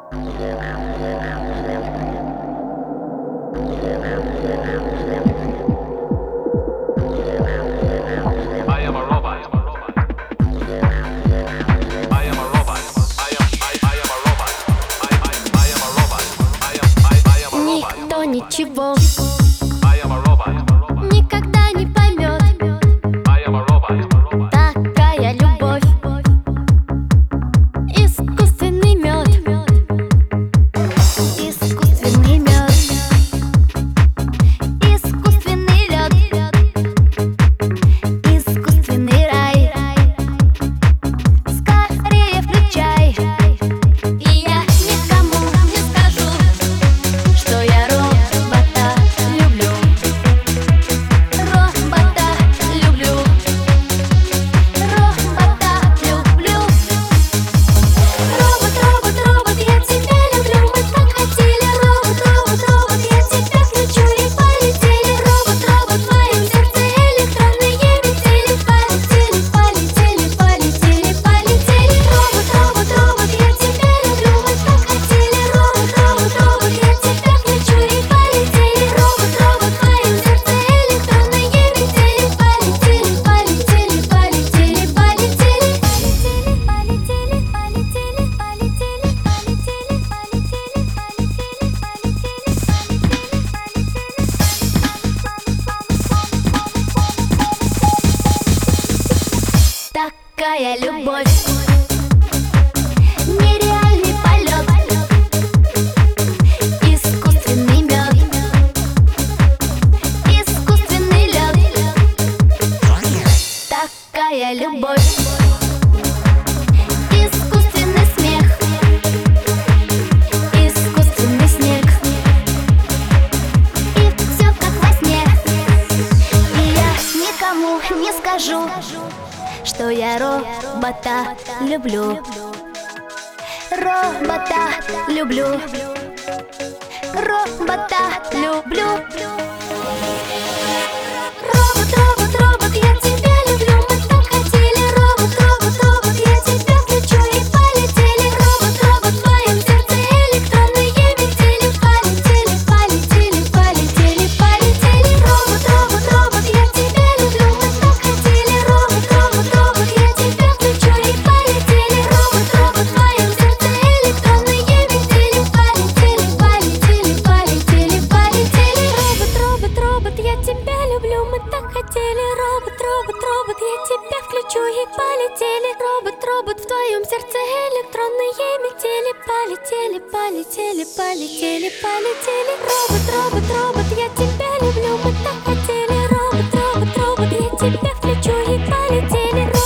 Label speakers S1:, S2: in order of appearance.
S1: Ничего никогда не поймет такая любовь. Искусственный мед, искусственный мед, искусственный лед, искусственный рай. Скорее включай, и я никому не скажу, что я робота люблю. Робота люблю. Робота люблю. Робот, робот, робот, я тебя люблю. Мы так хотели. Робот, робот, робот, я тебя включу и полетели. Робот, робот, в моем сердце электронные метели. Полетели, полетели, полетели, полетели. Робот, робот, робот, я тебя люблю. Мы так хотели. Робот, робот, робот, я тебя включу и полетели. Робот, робот, в моем сердце электронные метели. Полетели, полетели, полетели, полетели. Полетели, полетели, полетели, такая любовь, нереальный полет, искусственный мед, искусственный лед, такая любовь, искусственный смех, искусственный снег, и все как во сне. И я никому не скажу, что я робота люблю. Робота люблю. Робота люблю. Робот, робот, робот, я тебя люблю. Мы так хотели. Робот, робот, робот, я тебя включу и полетели. Робот, робот, в моем сердце электронные метели. Полетели, полетели, полетели, полетели. Робот, робот, робот, я тебя люблю. Мы так хотели. Робот, робот, робот, я тебя включу и полетели. Робот, робот, в моем сердце электронные метели. Полетели, полетели, полетели, полетели. Робот, робот, робот, я тебя люблю. Мы так хотели. Робот, робот, робот, я тебя включу и полетели. Робот, робот, в твоем сердце электронные метели. Полетели, полетели, полетели, полетели. Робот, робот, робот, я тебя люблю. Мы так хотели. Робот, робот, робот, я тебя включу и полетели.